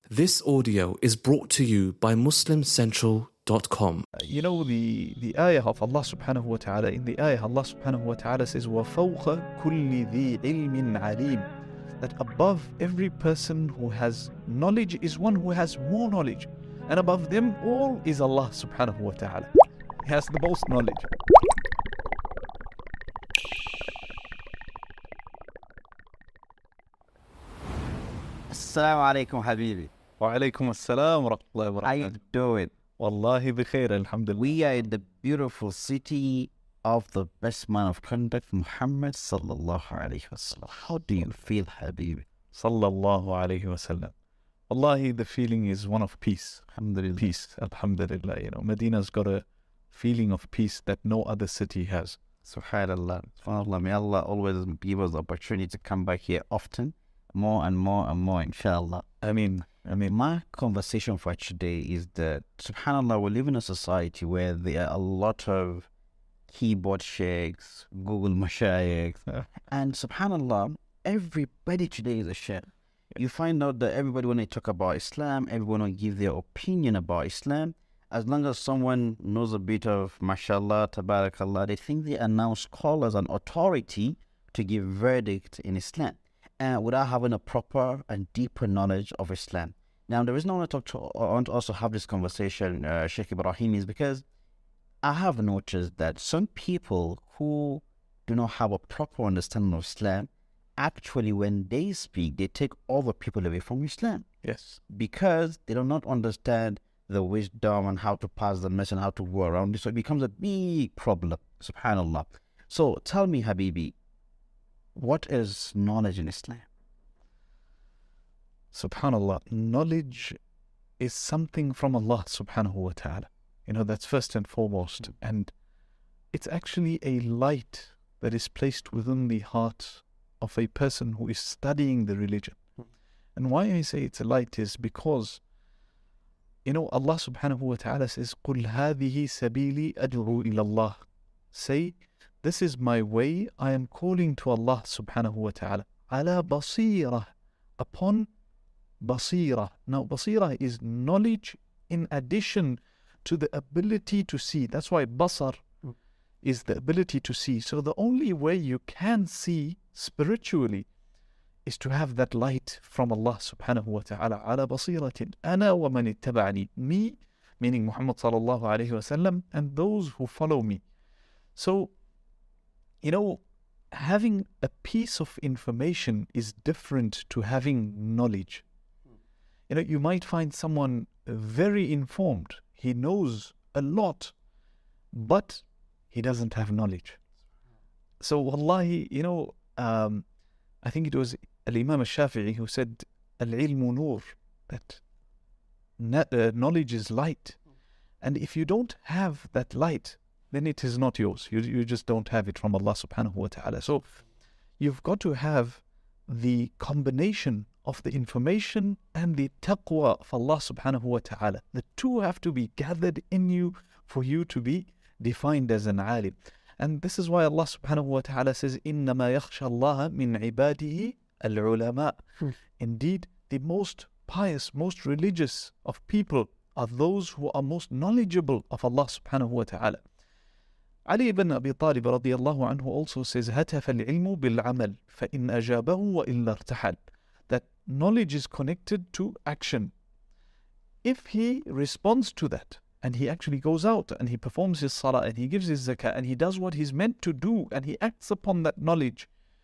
This audio is brought to you by MuslimCentral.com. You know the ayah of Allah subhanahu wa ta'ala, in the ayah Allah subhanahu wa ta'ala says وَفَوْقَ كُلِّ ذِي عِلْمٍ عَلِيمٍ, that above every person who has knowledge is one who has more knowledge, and above them all is Allah subhanahu wa ta'ala. He has the most knowledge. Assalamu alaikum, Habibi. Wa alaykum assalam wa rahmatullahi wa How you barakatuh. doing? Wallahi bi khair, alhamdulillah. We are in the beautiful city of the best man of conduct, Muhammad sallallahu alayhi wasallam. How do you feel, Habibi? Sallallahu alayhi wa sallam. Wallahi, the feeling is one of peace. Alhamdulillah. Peace, alhamdulillah. You know, Medina's got a feeling of peace that no other city has. Subhanallah. Subhanallah. May Allah always give us the opportunity to come back here often, more and more and more, inshallah. I mean, My conversation for today is that, subhanallah, we live in a society where there are a lot of keyboard sheikhs, Google mashayikh, and subhanallah, everybody today is a sheikh. You find out that everybody, when they talk about Islam, everyone will give their opinion about Islam. As long as someone knows a bit of mashallah, tabarakallah, they think they are now scholars and authority to give verdict in Islam, without having a proper and deeper knowledge of Islam. Now, the reason I want to also have this conversation, Sheikh Ibrahim, is because I have noticed that some people who do not have a proper understanding of Islam, actually, when they speak, they take other people away from Islam yes. because they do not understand the wisdom and how to pass the message and how to go around it. So it becomes a big problem, subhanallah. So tell me, Habibi, what is knowledge in Islam? Subhanallah, knowledge is something from Allah subhanahu wa ta'ala. You know, that's first and foremost. And it's actually a light that is placed within the heart of a person who is studying the religion. And why I say it's a light is because, you know, Allah subhanahu wa ta'ala says, قُلْ هَذِهِ سَبِيلِي أَدْعُو إِلَى اللَّهِ. Say, this is my way, I am calling to Allah subhanahu wa ta'ala. عَلَى بَصِيرَةٍ, upon basira. Now, basira is knowledge in addition to the ability to see. That's why basar is the ability to see. So the only way you can see spiritually is to have that light from Allah subhanahu wa ta'ala. على بصيرة أنا ومن اتبعني. Me, meaning Muhammad sallallahu alayhi wa sallam, and those who follow me. So, you know, having a piece of information is different to having knowledge. You know, you might find someone very informed. He knows a lot, but he doesn't have knowledge. So, wallahi, you know, I think it was Al-Imam al-Shafi'i who said, Al-ilmu nur, that knowledge is light. And if you don't have that light, then it is not yours. You just don't have it from Allah subhanahu wa ta'ala. So, you've got to have the combination of the information and the taqwa of Allah subhanahu wa ta'ala. The two have to be gathered in you for you to be defined as an alim. And this is why Allah subhanahu wa ta'ala says, إِنَّمَا يَخْشَى اللَّهَ مِنْ عِبَادِهِ الْعُلَمَاء. Indeed, the most pious, most religious of people are those who are most knowledgeable of Allah subhanahu wa ta'ala. Ali ibn Abi Talib radiyallahu anhu also says, هَتَفَ الْعِلْمُ بِالْعَمَلِ فَإِنْ أَجَابَهُ وَإِلَّا ارْتَحَلْ. That knowledge is connected to action. If he responds to that, and he actually goes out and he performs his salah and he gives his zakah and he does what he's meant to do and he acts upon that knowledge,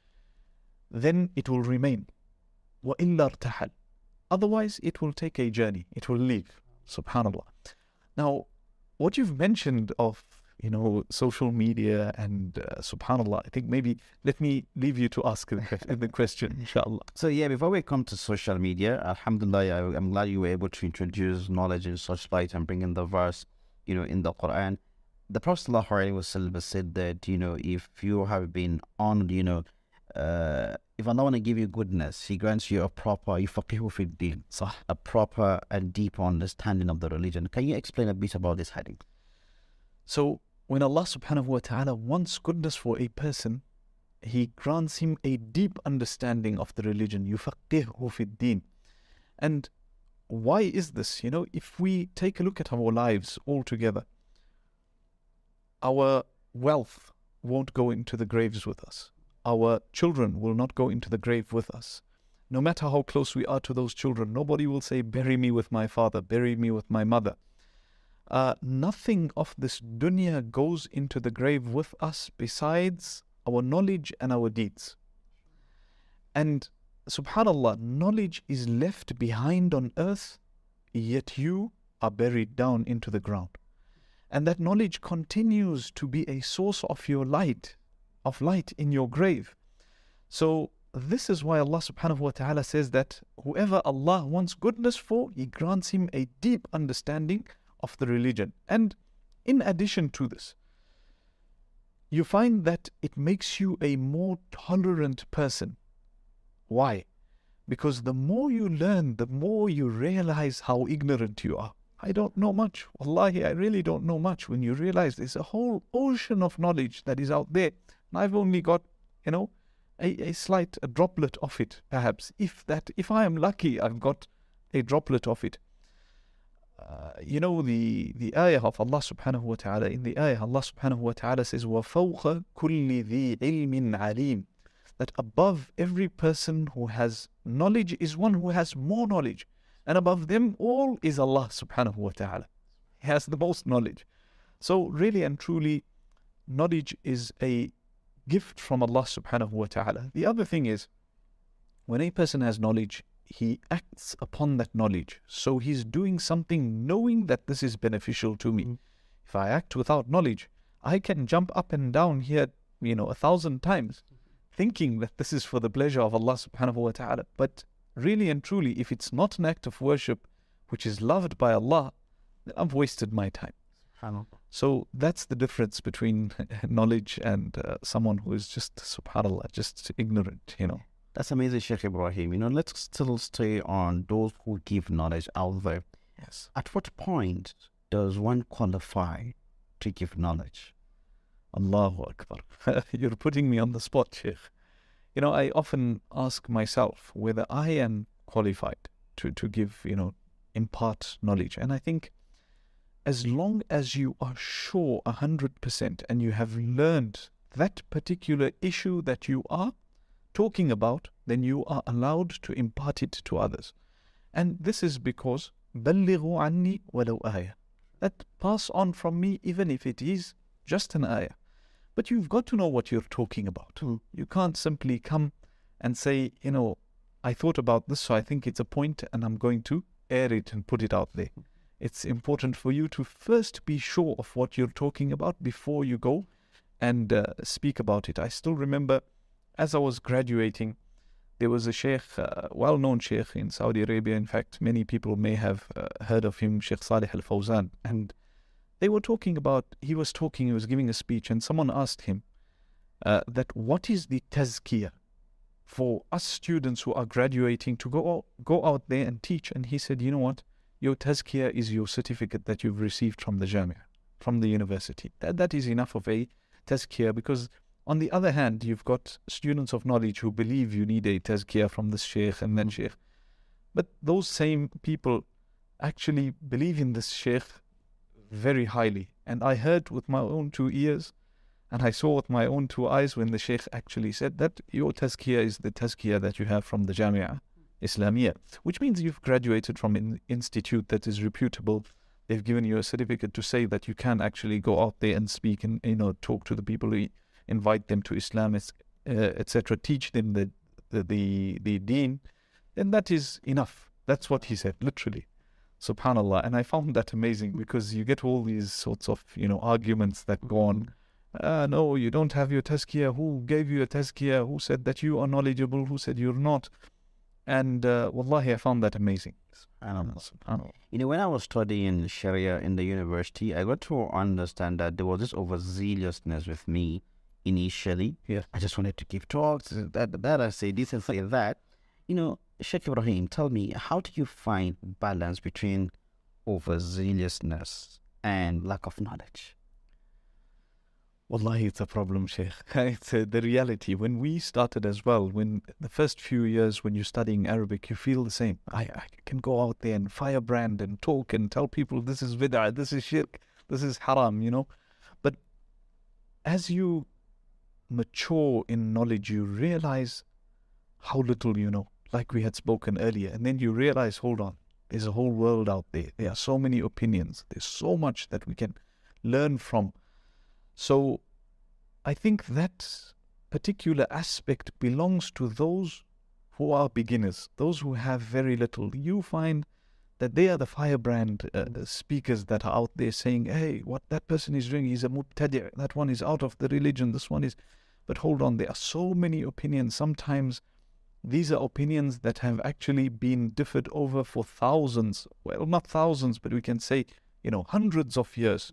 then it will remain. وَإِلَّا ارْتَحَلْ. Otherwise, it will take a journey. It will leave. Subhanallah. Now, what you've mentioned of, you know, social media and subhanallah, I think maybe let me leave you to ask the question, inshallah. So yeah, before we come to social media, alhamdulillah, I'm glad you were able to introduce knowledge in such light and bring in the verse, you know, in the Quran. The Prophet sallallahu alaihi wasallam said that, you know, if you have been honored, you know, if Allah want to give you goodness, He grants you a proper, yufaqihu fi din, a proper and deep understanding of the religion. Can you explain a bit about this hadith? So, when Allah subhanahu wa ta'ala wants goodness for a person, He grants him a deep understanding of the religion. يُفَقِّهُ فِي الدِّينِ. And why is this? If we take a look at our lives altogether, our wealth won't go into the graves with us. Our children will not go into the grave with us. No matter how close we are to those children, nobody will say, bury me with my father, bury me with my mother. Nothing of this dunya goes into the grave with us besides our knowledge and our deeds. And subhanallah, knowledge is left behind on earth, yet you are buried down into the ground. And that knowledge continues to be a source of your light, in your grave. So this is why Allah subhanahu wa ta'ala says that whoever Allah wants goodness for, He grants him a deep understanding of the religion. And in addition to this, you find that it makes you a more tolerant person. Why? Because the more you learn, the more you realize how ignorant you are. I don't know much. Wallahi, I really don't know much. When you realize there's a whole ocean of knowledge that is out there, and I've only got, a slight droplet of it, perhaps. If I am lucky, I've got a droplet of it. The ayah of Allah subhanahu wa ta'ala, in the ayah, Allah subhanahu wa ta'ala says, وَفَوْقَ كُلِّ ذِي عِلْمٍ عَلِيمٍ, that above every person who has knowledge is one who has more knowledge. And above them all is Allah subhanahu wa ta'ala. He has the most knowledge. So really and truly, knowledge is a gift from Allah subhanahu wa ta'ala. The other thing is, when a person has knowledge, he acts upon that knowledge. So he's doing something knowing that this is beneficial to me. If I act without knowledge, I can jump up and down here, 1,000 times, thinking that this is for the pleasure of Allah subhanahu wa ta'ala. But really and truly, if it's not an act of worship which is loved by Allah, then I've wasted my time. So that's the difference between knowledge and someone who is just, subhanallah, just ignorant, That's amazing, Sheikh Ibrahim. Let's still stay on those who give knowledge out there. Yes. At what point does one qualify to give knowledge? Allahu Akbar. You're putting me on the spot, Sheikh. I often ask myself whether I am qualified to give, impart knowledge. And I think as long as you are sure 100% and you have learned that particular issue that you are talking about, then you are allowed to impart it to others. And this is because بَلِّغُوا عَنِّي وَلَوْ آيَةً, that pass on from me even if it is just an ayah. But you've got to know what you're talking about. You can't simply come and say, I thought about this, so I think it's a point and I'm going to air it and put it out there. It's important for you to first be sure of what you're talking about before you go and speak about it. I still remember as I was graduating, there was a sheikh, well-known sheikh in Saudi Arabia. In fact, many people may have heard of him, Sheikh Salih Al-Fawzan. And they were talking about, he was giving a speech, and someone asked him that what is the tazkiyah for us students who are graduating to go out there and teach? And he said, you know what? Your tazkiyah is your certificate that you've received from the jamia, from the university. That is enough of a tazkiyah, because on the other hand, you've got students of knowledge who believe you need a tazkiyah from this sheikh and then sheikh. But those same people actually believe in this sheikh very highly. And I heard with my own 2 ears and I saw with my own 2 eyes when the sheikh actually said that your tazkiyah is the tazkiyah that you have from the Jamia Islamiyah, which means you've graduated from an institute that is reputable. They've given you a certificate to say that you can actually go out there and speak and talk to the people, invite them to Islam, etc., teach them the deen. Then that is enough. That's what he said, literally. Subhanallah. And I found that amazing, because you get all these sorts of arguments that go on. No, you don't have your tazkiyah. Who gave you a tazkiyah? Who said that you are knowledgeable? Who said you're not? And wallahi, I found that amazing. SubhanAllah. When I was studying Sharia in the university, I got to understand that there was this overzealousness with me initially. Yeah. I just wanted to give talks, that I say this and say that. Sheikh Ibrahim, tell me, how do you find balance between overzealousness and lack of knowledge? Wallahi, it's a problem, Sheikh. It's the reality. When we started as well, when the first few years when you're studying Arabic, you feel the same. I can go out there and firebrand and talk and tell people this is bid'ah, this is shirk, this is haram, you know. But as you mature in knowledge, you realize how little you know, like we had spoken earlier. And then you realize, hold on, there's a whole world out there. There are so many opinions. There's so much that we can learn from. So I think that particular aspect belongs to those who are beginners, those who have very little. You find that they are the firebrand speakers that are out there saying, hey, what that person is doing, he's a mubtadi', that one is out of the religion, this one is... But hold on, there are so many opinions. Sometimes these are opinions that have actually been differed over for thousands, well, not thousands, but we can say, hundreds of years.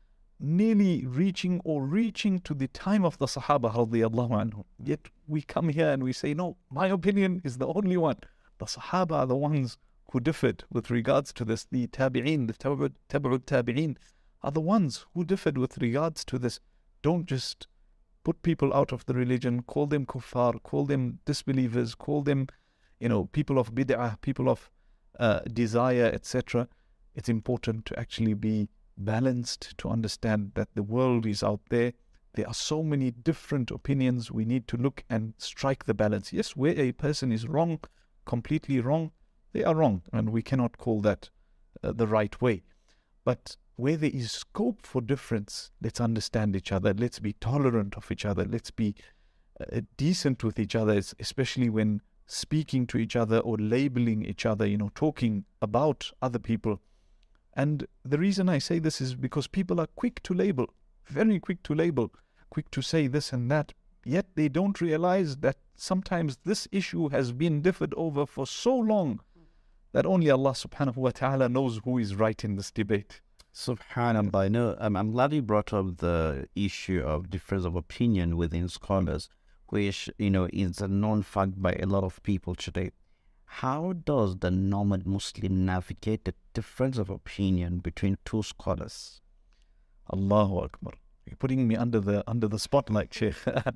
Nearly reaching to the time of the Sahaba radiyallahu anhum. Yet we come here and we say, no, my opinion is the only one. The Sahaba are the ones who differed with regards to this. The Tabi'een, the Tabu'ut Tabi'een are the ones who differed with regards to this. Don't just put people out of the religion, call them kuffar, call them disbelievers, call them, people of bid'ah, people of desire, etc. It's important to actually be balanced, to understand that the world is out there. There are so many different opinions. We need to look and strike the balance. Yes, where a person is wrong, completely wrong, they are wrong, and we cannot call that the right way. But where there is scope for difference, let's understand each other. Let's be tolerant of each other. Let's be decent with each other, especially when speaking to each other or labeling each other, talking about other people. And the reason I say this is because people are quick to label, very quick to label, quick to say this and that, yet they don't realize that sometimes this issue has been differed over for so long that only Allah subhanahu wa ta'ala knows who is right in this debate. Subhanallah. I know, I'm glad you brought up the issue of difference of opinion within scholars, which, is a known fact by a lot of people today. How does the normal Muslim navigate the difference of opinion between two scholars? Allahu Akbar. You're putting me under the spotlight, Sheikh.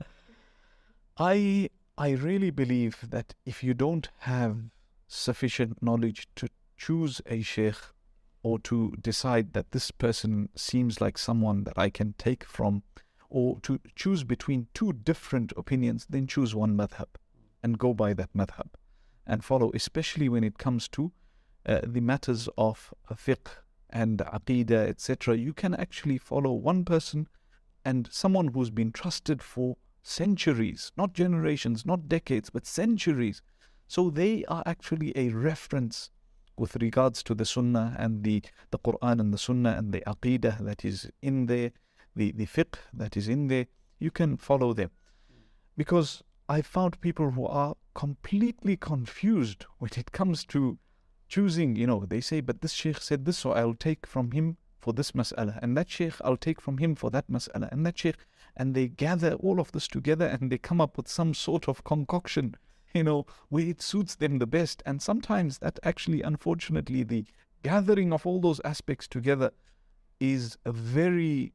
I really believe that if you don't have sufficient knowledge to choose a Sheikh or to decide that this person seems like someone that I can take from, or to choose between two different opinions, then choose one madhab and go by that madhab and follow, especially when it comes to the matters of fiqh and aqidah, etc. You can actually follow one person and someone who's been trusted for centuries, not generations, not decades, but centuries. So they are actually a reference with regards to the Sunnah and the Quran and the Sunnah and the Aqidah that is in there, the fiqh that is in there. You can follow them. Because I found people who are completely confused when it comes to choosing, they say, but this Shaykh said this, so I'll take from him for this mas'ala, and that Shaykh I'll take from him for that mas'ala, and that Shaykh, and they gather all of this together and they come up with some sort of concoction, where it suits them the best. And sometimes that actually, unfortunately, the gathering of all those aspects together is a very,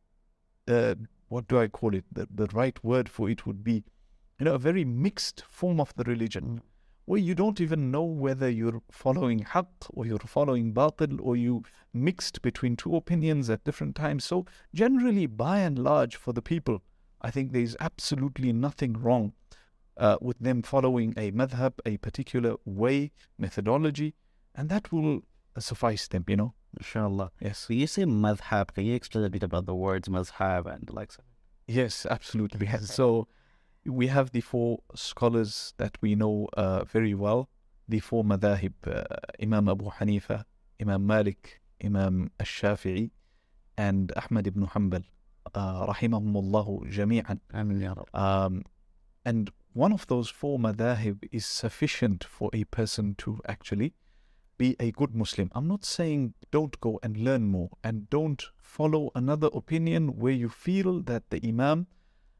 what do I call it? The right word for it would be, a very mixed form of the religion, where you don't even know whether you're following haqq or you're following batil, or you mixed between two opinions at different times. So generally, by and large, for the people, I think there's absolutely nothing wrong with them following a madhab, a particular way, methodology, and that will suffice them, Inshallah. Yes. So you say madhab. Can you explain a bit about the words madhab and the likes of it? Yes, absolutely. So we have the four scholars that we know very well, the four madhahib, Imam Abu Hanifa, Imam Malik, Imam Al-Shafi'i, and Ahmad ibn Hanbal, rahimahumullahu jami'an. Amin ya Rabb. And one of those four madhahib is sufficient for a person to actually be a good Muslim. I'm not saying don't go and learn more and don't follow another opinion where you feel that the Imam,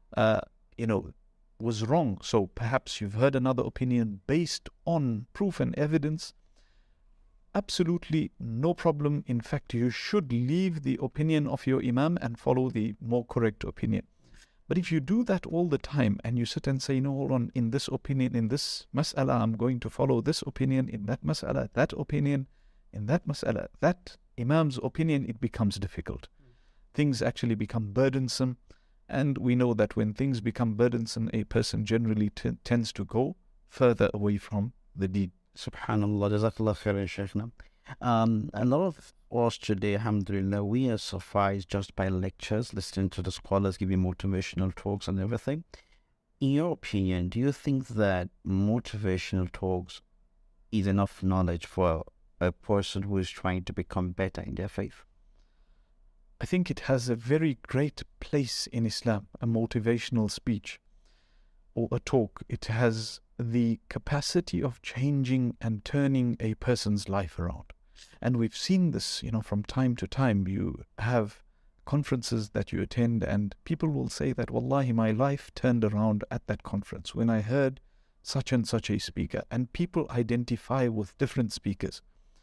was wrong. So perhaps you've heard another opinion based on proof and evidence. absolutely no problem. In fact, you should leave the opinion of your Imam and follow the more correct opinion. But if you do that all the time and you sit and say, no, hold on, in this opinion, in this mas'ala, I'm going to follow this opinion, in that mas'ala, that opinion, in that mas'ala, that Imam's opinion, it becomes difficult. Things actually become burdensome. And we know that when things become burdensome, a person generally tends to go further away from the deed. Subhanallah, Jazakallah khairan, Shaykhna. A lot of us today, alhamdulillah, we are sufficed just by lectures, listening to the scholars giving motivational talks and everything. In your opinion, do you think that motivational talks is enough knowledge for a person who is trying to become better in their faith? I think it has a very great place in Islam, a motivational speech or a talk. It has the capacity of changing and turning a person's life around. And we've seen this, from time to time. You have conferences that you attend and people will say that, Wallahi, my life turned around at that conference when I heard such and such a speaker. And people identify with different speakers.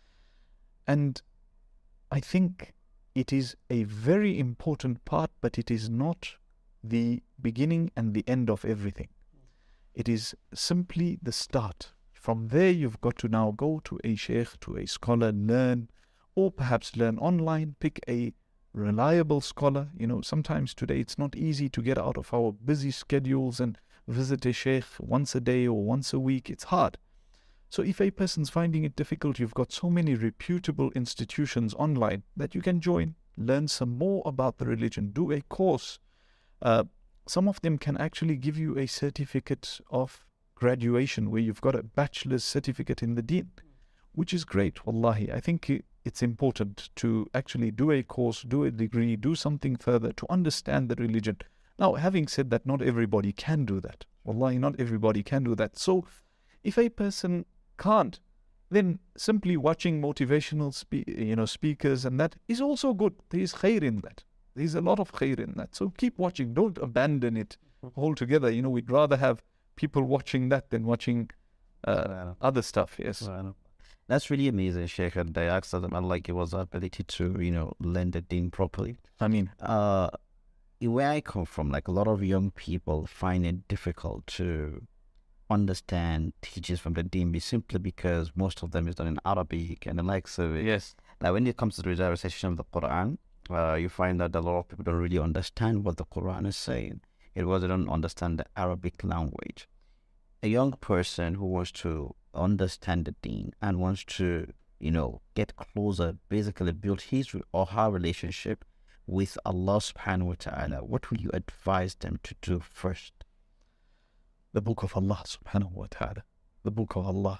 And I think it is a very important part, but it is not the beginning and the end of everything. It is simply the start. From there, you've got to now go to a sheikh, to a scholar, learn, or perhaps learn online, pick a reliable scholar. Sometimes today it's not easy to get out of our busy schedules and visit a sheikh once a day or once a week. It's hard. So if a person's finding it difficult, you've got so many reputable institutions online that you can join, learn some more about the religion, do a course. Some of them can actually give you a certificate of graduation where you've got a bachelor's certificate in the deen, which is great, wallahi. I think it's important to actually do a course, do a degree, do something further to understand the religion. Now, having said that, not everybody can do that. Wallahi, not everybody can do that. So if a person can't, then simply watching motivational speakers and that is also good. There is khair in that. There is a lot of khair in that. So keep watching. Don't abandon it altogether. We'd rather have people watching that than watching other stuff. Yes. That's really amazing, Sheikh. And I asked them, Allah give us the ability to, learn the deen properly. I mean, where I come from, like a lot of young people find it difficult to understand teachings from the deen simply because most of them is done in Arabic and the likes of it. Yes. Now, when it comes to the recitation of the Quran, you find that a lot of people don't really understand what the Quran is saying. It was they don't understand the Arabic language. A young person who wants to understand the deen and wants to, get closer, basically build his or her relationship with Allah subhanahu wa ta'ala, what will you advise them to do first? The book of Allah subhanahu wa ta'ala. The book of Allah.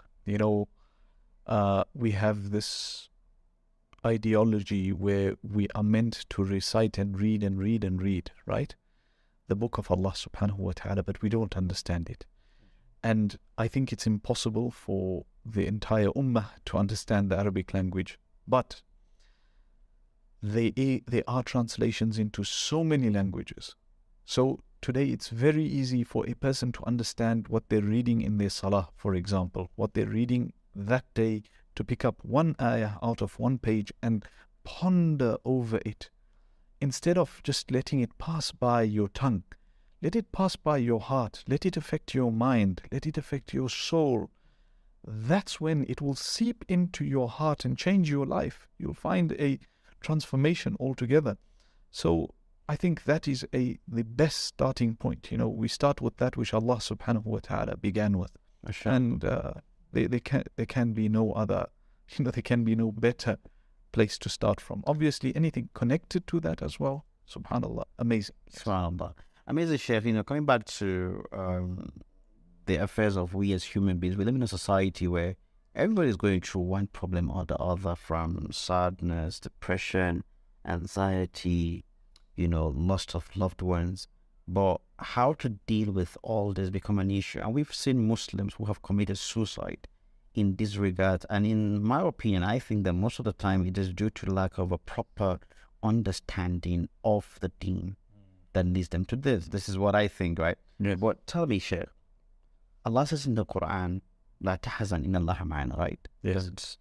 We have this ideology where we are meant to recite and read and read and read, right? The book of Allah subhanahu wa ta'ala, but we don't understand it. And I think it's impossible for the entire ummah to understand the Arabic language. But there are translations into so many languages. So today it's very easy for a person to understand what they're reading in their salah, for example, what they're reading that day, to pick up one ayah out of one page and ponder over it. Instead of just letting it pass by your tongue, let it pass by your heart, let it affect your mind, let it affect your soul. That's when it will seep into your heart and change your life. You'll find a transformation altogether. So I think that is the best starting point. We start with that which Allah subhanahu wa ta'ala began with. And there can be no other, there can be no better place to start from. Obviously, anything connected to that as well, subhanallah, amazing. Subhanallah. Amazing, Sheikh. Coming back to the affairs of we as human beings, we live in a society where everybody is going through one problem or the other, from sadness, depression, anxiety, loss of loved ones. But how to deal with all this become an issue. And we've seen Muslims who have committed suicide in this regard. And in my opinion, I think that most of the time it is due to lack of a proper understanding of the deen that leads them to this. This is what I think, right? Yeah. But tell me, Sheikh, Allah says in the Quran, La tahzan inna Allah ma'ana, right? Yes.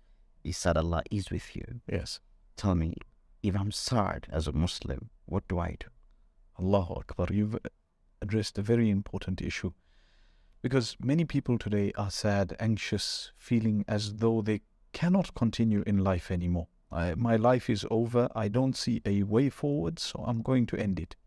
is that Allah is with you. Yes. Tell me, if I'm sad as a Muslim, what do I do? Allahu Akbar. You've addressed a very important issue. Because many people today are sad, anxious, feeling as though they cannot continue in life anymore. My life is over. I don't see a way forward, so I'm going to end it.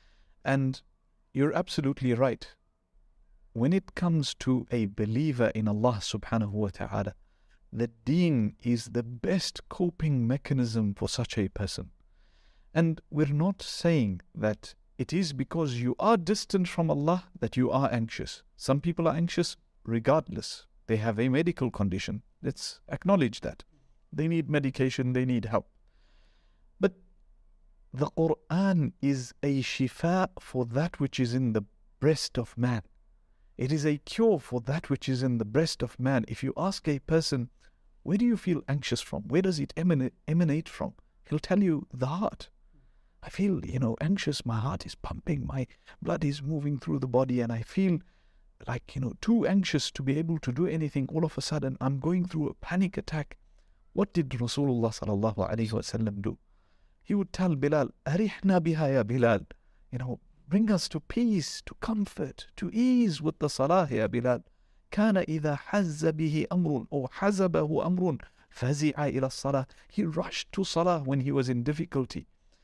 And you're absolutely right. When it comes to a believer in Allah subhanahu wa ta'ala, the deen is the best coping mechanism for such a person. And we're not saying that it is because you are distant from Allah that you are anxious. Some people are anxious regardless. They have a medical condition. Let's acknowledge that. They need medication, they need help. But the Quran is a shifa for that which is in the breast of man. It is a cure for that which is in the breast of man. If you ask a person, where do you feel anxious from? Where does it emanate from? He'll tell you, the heart. I feel, anxious. My heart is pumping. My blood is moving through the body. And I feel like, too anxious to be able to do anything. All of a sudden, I'm going through a panic attack. What did Rasulullah sallallahu alaihi wasallam do? He would tell Bilal, Arihna biha ya Bilal. Bring us to peace, to comfort, to ease with the salah, ya Bilal. كان إذا حز به أمر أو حزبه أمر فزع إلى الصلاة. He rushed to salah when he was in difficulty.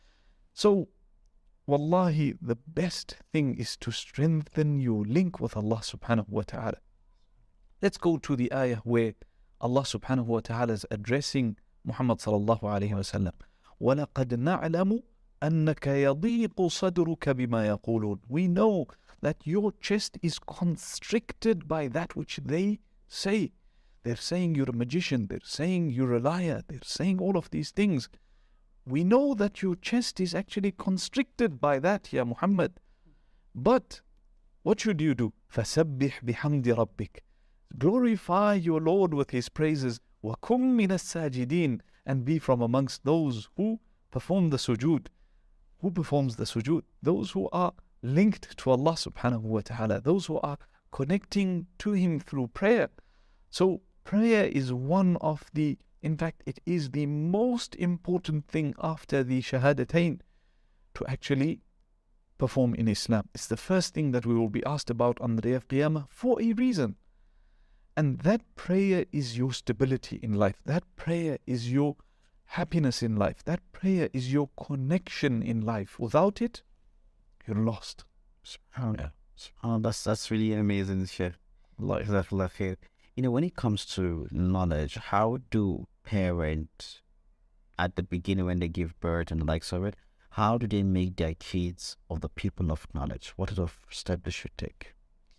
So, wallahi, the best thing is to strengthen your link with Allah subhanahu wa ta'ala. Let's go to the ayah where Allah subhanahu wa ta'ala is addressing Muhammad sallallahu alayhi wa sallam. وَلَقَدْ نَعْلَمُ أَنَّكَ يَضِيقُ صَدْرُكَ بِمَا يَقُولُونَ. We know that your chest is constricted by that which they say. They're saying you're a magician, they're saying you're a liar, they're saying all of these things. We know that your chest is actually constricted by that, Ya Muhammad. But what should you do? فَسَبِّحْ بِحَمْدِ رَبِّكَ. Glorify your Lord with His praises. وَكُمْ مِنَ السَّاجِدِينَ. And be from amongst those who perform the sujood. Who performs the sujood? Those who are linked to Allah subhanahu wa ta'ala. Those who are connecting to Him through prayer. So prayer is one of the, in fact, it is the most important thing after the shahadatain to actually perform in Islam. It's the first thing that we will be asked about on the day of Qiyamah for a reason. And that prayer is your stability in life. That prayer is your happiness in life. That prayer is your connection in life. Without it, you're lost. That's really amazing, Sheikh. Jazakallah khair. When it comes to knowledge, how do parents at the beginning when they give birth and the likes of it, how do they make their kids of the people of knowledge? What is the step they should take?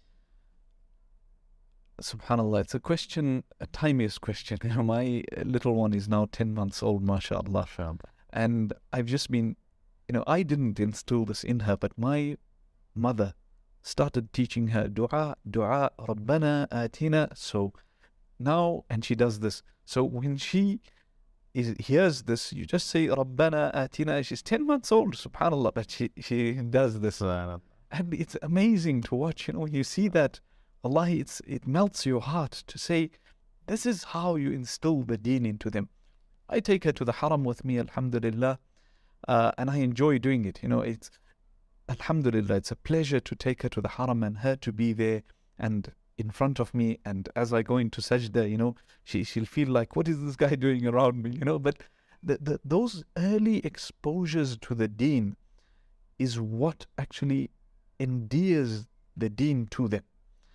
SubhanAllah, it's a question, a timeous question. My little one is now 10 months old, mashallah. And I've just been, I didn't instill this in her, but my mother started teaching her dua, Rabbana atina. So now, and she does this. So when she hears this, you just say Rabbana atina. She's 10 months old, subhanAllah, but she does this. And it's amazing to watch. You see that, wallahi, it melts your heart to say, this is how you instill the deen into them. I take her to the haram with me, alhamdulillah, and I enjoy doing it. It's, alhamdulillah, it's a pleasure to take her to the haram and her to be there and in front of me. And as I go into sajda, she'll feel like, what is this guy doing around me? But those early exposures to the deen is what actually endears the deen to them.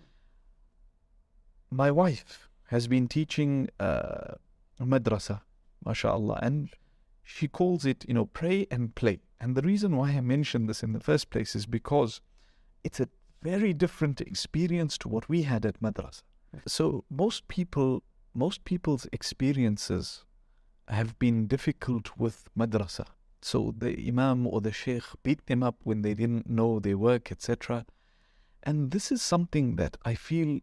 My wife has been teaching madrasa, mashallah, and she calls it, pray and play. And the reason why I mentioned this in the first place is because it's a very different experience to what we had at madrasa. So most people's experiences have been difficult with madrasa. So the imam or the sheikh beat them up when they didn't know their work, etc. And this is something that I feel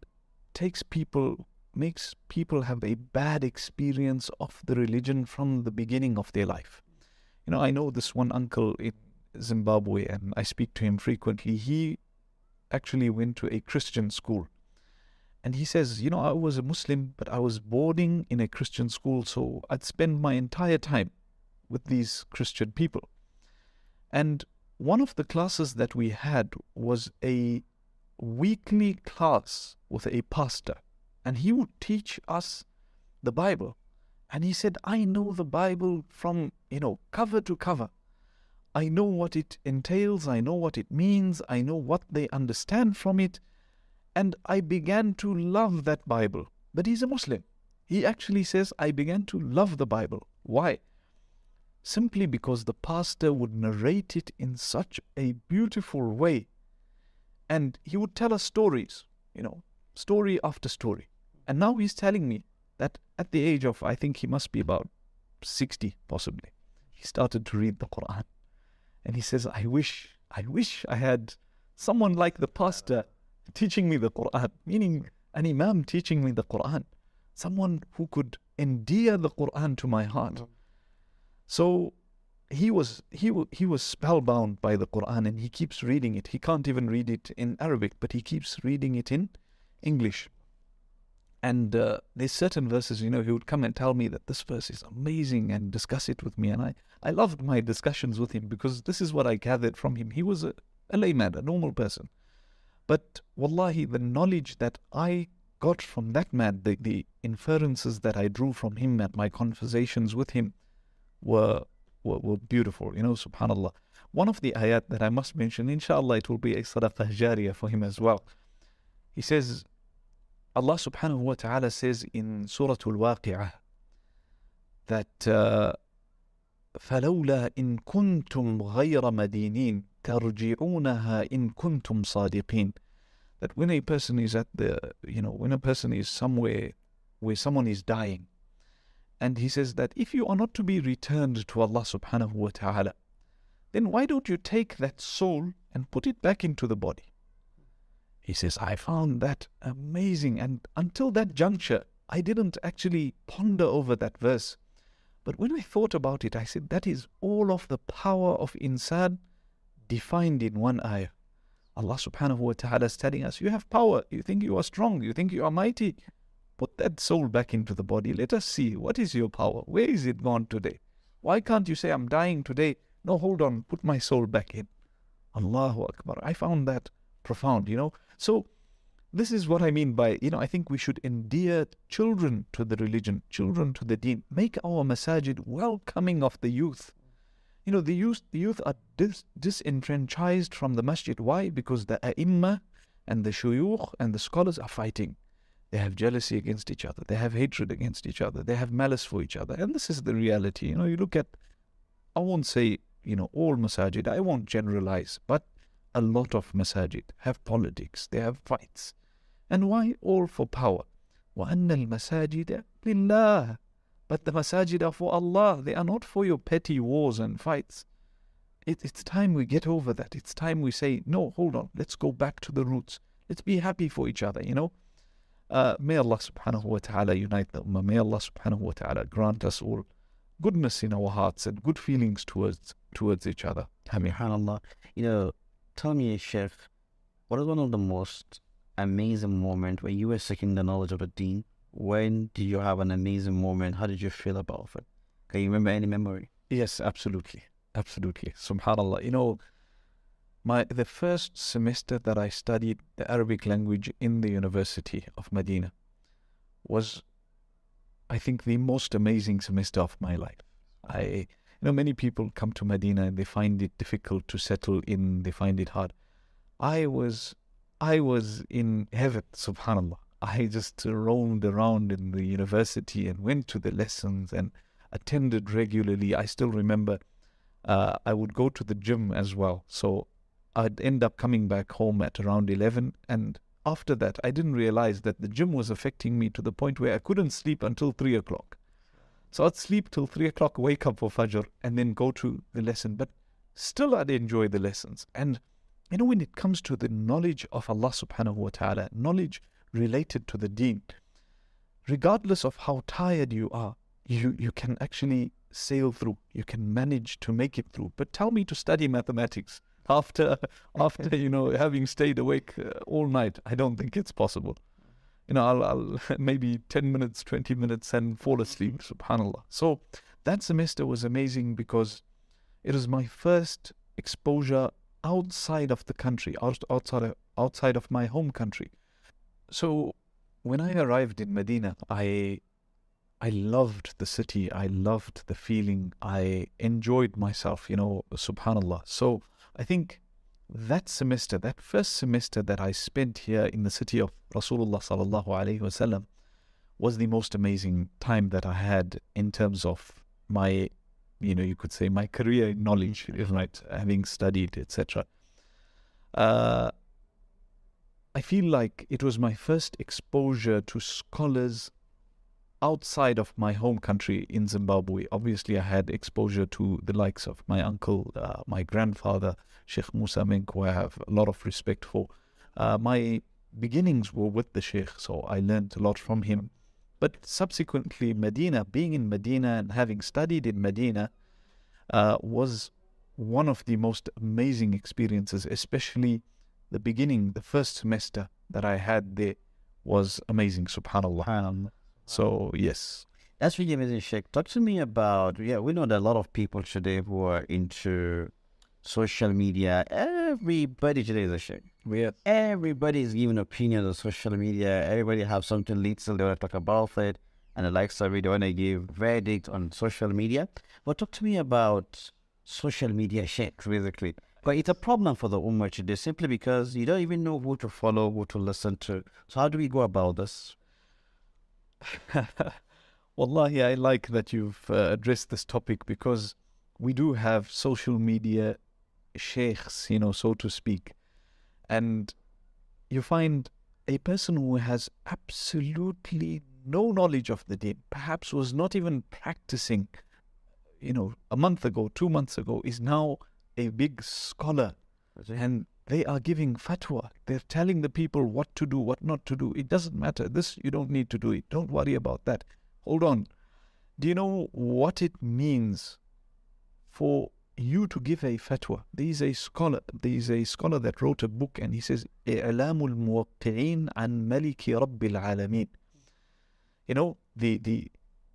makes people have a bad experience of the religion from the beginning of their life. I know this one uncle in Zimbabwe, and I speak to him frequently. He actually went to a Christian school, And he says, I was a Muslim, but I was boarding in a Christian school, so I'd spend my entire time with these Christian people. And one of the classes that we had was a weekly class with a pastor, and he would teach us the Bible. And he said, I know the Bible from, cover to cover. I know what it entails, I know what it means, I know what they understand from it. And I began to love that Bible. But he's a Muslim. He actually says, I began to love the Bible. Why? Simply because the pastor would narrate it in such a beautiful way. And he would tell us stories, story after story. And now he's telling me that at the age of, I think he must be about 60 possibly, he started to read the Quran. And he says, I wish I had someone like the pastor teaching me the Quran, meaning an imam teaching me the Quran, someone who could endear the Quran to my heart. So he was spellbound by the Quran, and he keeps reading it. He can't even read it in Arabic, but he keeps reading it in English. And there's certain verses, he would come and tell me that this verse is amazing and discuss it with me. And I loved my discussions with him because this is what I gathered from him. He was a layman, a normal person. But wallahi, the knowledge that I got from that man, the inferences that I drew from him at my conversations with him were beautiful, subhanallah. One of the ayat that I must mention, inshallah, it will be a sadaqah jariyah for him as well. He says, Allah subhanahu wa ta'ala says in Surah Al-Waqi'ah that فَلَوْلَا إِن كُنْتُمْ غَيْرَ مَدِينِينَ تَرْجِعُونَهَا إِن كُنْتُمْ صَادِقِينَ. That when a person is when a person is somewhere where someone is dying, and he says that if you are not to be returned to Allah subhanahu wa ta'ala, then why don't you take that soul and put it back into the body? He says, I found that amazing, and until that juncture, I didn't actually ponder over that verse. But when I thought about it, I said, that is all of the power of insan defined in one ayah. Allah subhanahu wa ta'ala is telling us, you have power, you think you are strong, you think you are mighty. Put that soul back into the body. Let us see, what is your power? Where is it gone today? Why can't you say, I'm dying today? No, hold on, put my soul back in. Allahu Akbar. I found that profound, So this is what I mean by, I think we should endear children to the religion, children to the deen. Make our masajid welcoming of the youth. The youth are disenfranchised from the masjid. Why? Because the ai and the shuyukh and the scholars are fighting. They have jealousy against each other. They have hatred against each other. They have malice for each other. And this is the reality. You look at, I won't say, all masajid. I won't generalize. But a lot of masajid have politics. They have fights. And why? All for power. وَأَنَّ الْمَسَاجِدَ لِلَّهِ. But the masajid are for Allah. They are not for your petty wars and fights. It's time we get over that. It's time we say, no, hold on. Let's go back to the roots. Let's be happy for each other, May Allah subhanahu wa ta'ala unite the ummah. May Allah subhanahu wa ta'ala grant us all goodness in our hearts and good feelings towards each other. SubhanAllah. Tell me, Sheikh, what is one of the most amazing moments where you were seeking the knowledge of the deen? When did you have an amazing moment? How did you feel about it? Can you remember any memory? Yes, absolutely. Absolutely. SubhanAllah. The first semester that I studied the Arabic language in the University of Medina was, I think, the most amazing semester of my life. Many people come to Medina and they find it difficult to settle in, they find it hard. I was in heaven, subhanAllah. I just roamed around in the university and went to the lessons and attended regularly. I still remember I would go to the gym as well. So I'd end up coming back home at around 11. And after that, I didn't realize that the gym was affecting me to the point where I couldn't sleep until 3 o'clock. So I'd sleep till 3 o'clock, wake up for Fajr, and then go to the lesson. But still I'd enjoy the lessons. And when it comes to the knowledge of Allah subhanahu wa ta'ala, knowledge related to the deen, regardless of how tired you are, you can actually sail through. You can manage to make it through. But tell me to study mathematics after having stayed awake all night. I don't think it's possible. I'll maybe 10 minutes, 20 minutes and fall asleep, subhanAllah. So that semester was amazing because it was my first exposure outside of the country, outside of my home country. So when I arrived in Medina, I loved the city. I loved the feeling. I enjoyed myself, subhanAllah. So I think that semester, that first semester that I spent here in the city of Rasulullah sallallahu alaihi wasallam was the most amazing time that I had in terms of my, you could say my career in knowledge, right? Having studied, etc. I feel like it was my first exposure to scholars outside of my home country in Zimbabwe. Obviously, I had exposure to the likes of my uncle, my grandfather, Sheikh Musa Mink, who I have a lot of respect for. My beginnings were with the Sheikh, so I learned a lot from him. But subsequently, Medina, being in Medina and having studied in Medina, was one of the most amazing experiences, especially the beginning, the first semester that I had there was amazing, subhanAllah. So, yes. That's really amazing, Sheikh. Talk to me about, we know that a lot of people today who are into social media, everybody today is a Sheikh. Yes. Everybody is giving opinions on social media. Everybody have something little, they want to talk about it. And the likes of it, they want to give verdict on social media. But talk to me about social media, Sheikh, basically. But it's a problem for the Ummah today simply because you don't even know who to follow, who to listen to. So how do we go about this? Wallahi, I like that you've addressed this topic because we do have social media sheikhs, so to speak. And you find a person who has absolutely no knowledge of the deen, perhaps was not even practicing, a month ago, 2 months ago, is now a big scholar. And they are giving fatwa. They're telling the people what to do, what not to do. It doesn't matter. This, you don't need to do it. Don't worry about that. Hold on. Do you know what it means for you to give a fatwa? There is a scholar that wrote a book and he says, إِعْلَامُ الْمُوَقِّعِينَ عَنْ مَلِكِ رَبِّ الْعَالَمِينَ. The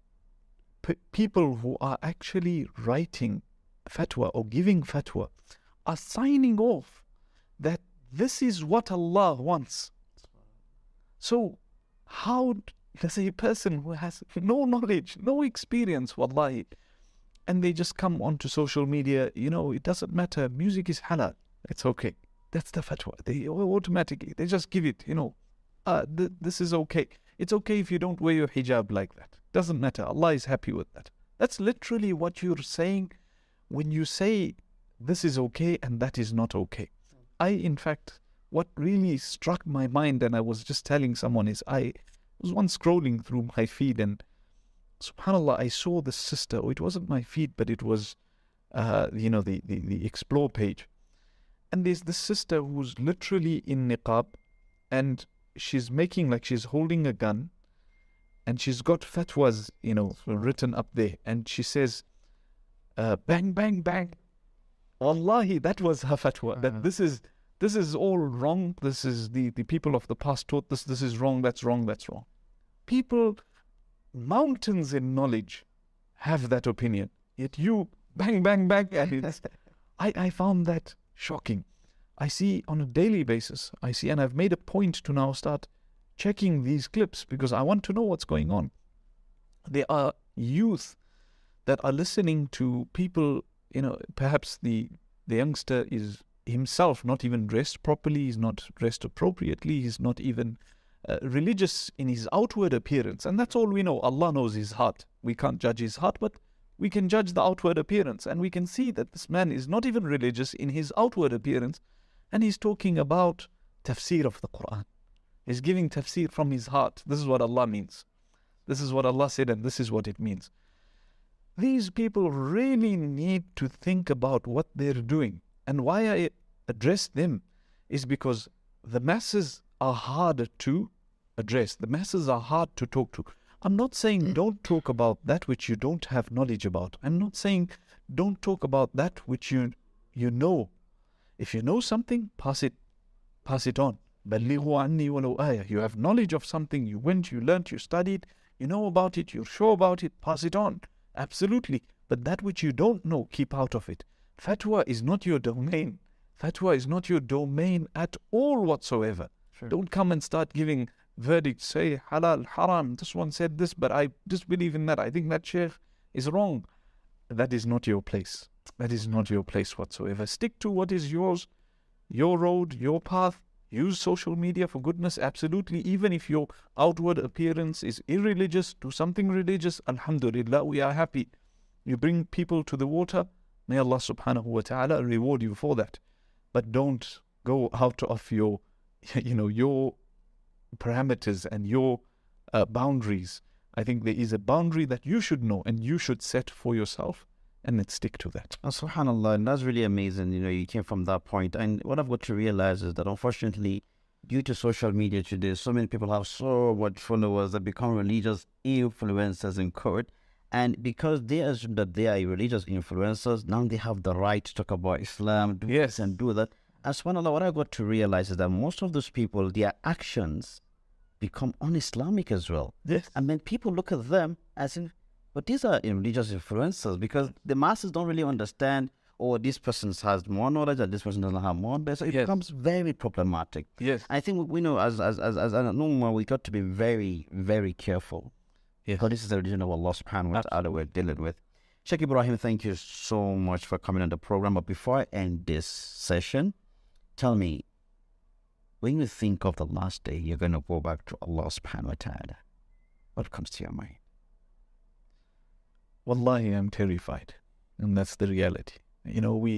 people who are actually writing fatwa or giving fatwa are signing off that this is what Allah wants. So how does a person who has no knowledge, no experience, wallahi, and they just come onto social media, it doesn't matter, music is halal, it's okay. That's the fatwa. They automatically, they just give it, this is okay. It's okay if you don't wear your hijab like that. Doesn't matter. Allah is happy with that. That's literally what you're saying when you say this is okay and that is not okay. In fact, what really struck my mind, and I was just telling someone, is I was once scrolling through my feed and subhanAllah, I saw this sister. It wasn't my feed, but it was, the explore page. And there's this sister who's literally in niqab and she's making like she's holding a gun and she's got fatwas, written up there. And she says, bang, bang, bang. Wallahi, that was her fatwa. That this is all wrong. This is the people of the past taught this. This is wrong. That's wrong. That's wrong. People, mountains in knowledge, have that opinion. Yet you bang, bang, bang. And I found that shocking. I see on a daily basis. And I've made a point to now start checking these clips because I want to know what's going on. There are youth that are listening to people. Perhaps the youngster is himself not even dressed properly, he's not dressed appropriately, he's not even religious in his outward appearance. And that's all we know. Allah knows his heart. We can't judge his heart, but we can judge the outward appearance. And we can see that this man is not even religious in his outward appearance. And he's talking about tafsir of the Quran. He's giving tafsir from his heart. This is what Allah means. This is what Allah said and this is what it means. These people really need to think about what they're doing. And why I address them is because the masses are harder to address. The masses are hard to talk to. I'm not saying don't talk about that which you don't have knowledge about. I'm not saying don't talk about that which you know. If you know something, pass it on. بَلِّغُوا عَنِّي وَلَوْ آيَةٍ. You have knowledge of something, you went, you learnt, you studied, you know about it, you're sure about it, pass it on. Absolutely. But that which you don't know, keep out of it. Fatwa is not your domain. Fatwa is not your domain at all whatsoever. Sure. Don't come and start giving verdicts, say halal, haram, this one said this, but I disbelieve in that. I think that sheikh is wrong. That is not your place. That is not your place whatsoever. Stick to what is yours, your road, your path. Use social media for goodness, absolutely. Even if your outward appearance is irreligious, do something religious. Alhamdulillah, we are happy. You bring people to the water, may Allah subhanahu wa ta'ala reward you for that. But don't go out of your, your parameters and your boundaries. I think there is a boundary that you should know and you should set for yourself, and then stick to that. SubhanAllah, and that's really amazing. You came from that point. And what I've got to realize is that unfortunately, due to social media today, so many people have so much followers that become religious influencers in court. And because they assume that they are religious influencers, now they have the right to talk about Islam, do this and do that. And SubhanAllah, what I got to realize is that most of those people, their actions become un-Islamic as well. Yes. And then people look at them as if, but these are religious influencers, because the masses don't really understand, or this person has more knowledge and this person doesn't have more knowledge. So it becomes very problematic. Yes. I think we know as an ummah, we got to be very, very careful. Yes. Because this is the religion of Allah subhanahu wa ta'ala we're dealing with. Sheikh Ibrahim, thank you so much for coming on the program. But before I end this session, tell me, when you think of the last day, you're going to go back to Allah subhanahu wa ta'ala, what comes to your mind? Wallahi, I'm terrified. And that's the reality. We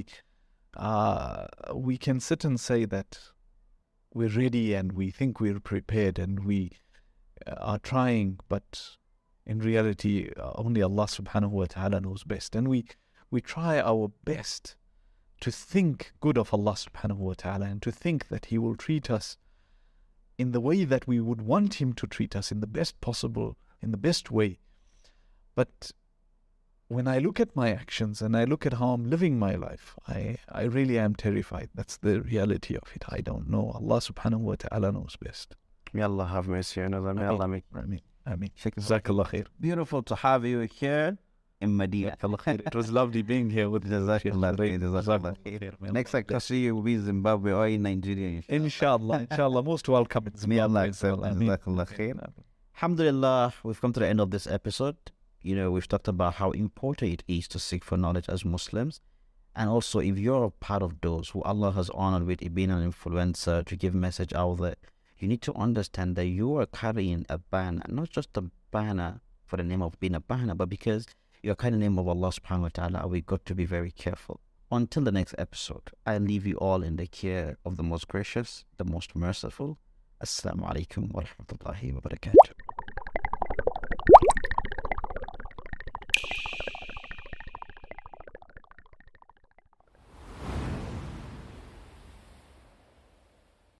can sit and say that we're ready and we think we're prepared and we are trying, but in reality, only Allah subhanahu wa ta'ala knows best. And we try our best to think good of Allah subhanahu wa ta'ala and to think that He will treat us in the way that we would want Him to treat us, in the best possible, in the best way. But when I look at my actions and I look at how I'm living my life, I really am terrified. That's the reality of it. I don't know. Allah subhanahu wa ta'ala knows best. May Allah have mercy on us. May Allah make Ameen. Jazakallah khair. Beautiful to have you here in Medina. It was lovely being here with Jazakallah khair. Next time I see you will be in Zimbabwe or in Nigeria. Inshallah. Most welcome in May Zimbabwe. Allah accept. Jazakallah khair. Alhamdulillah, we've come to the end of this episode. We've talked about how important it is to seek for knowledge as Muslims. And also, if you're a part of those who Allah has honored with being an influencer to give message out there, you need to understand that you are carrying a banner, not just a banner for the name of being a banner, but because you're carrying the name of Allah subhanahu wa ta'ala, we got to be very careful. Until the next episode, I leave you all in the care of the most gracious, the most merciful. Assalamu alaikum wa rahmatullahi wa barakatuh.